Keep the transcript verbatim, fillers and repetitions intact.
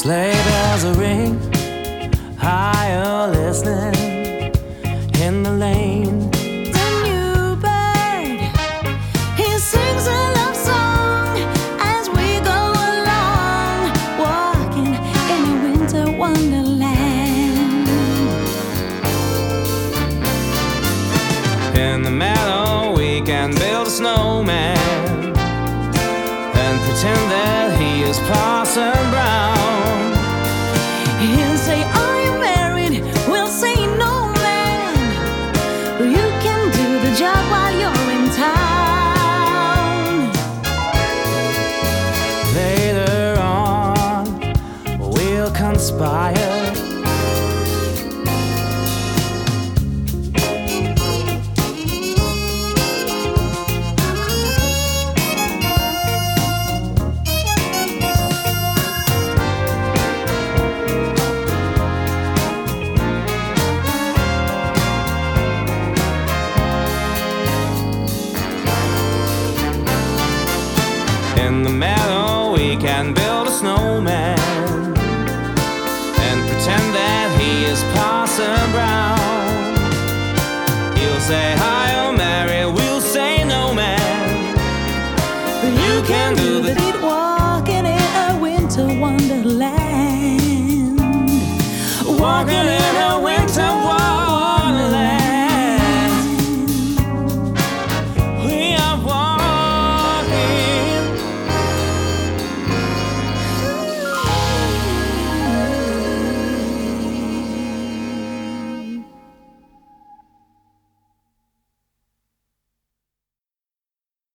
Sleigh bells are ring, higher listening in the lane. The new bird, he sings a love song as we go along, walking in a winter wonderland. In the meadow we can build a snowman and pretend that he is Parson Brown. He'll say, are you married? We'll say, no, man. You can do the job while you're in town. Later on, we'll conspire in the meadow. We can build a snowman and pretend that he is Parson Brown. He'll say, hi, oh Mary, we'll say, no, man. You can do the deed, walking in a winter wonderland. Walking in a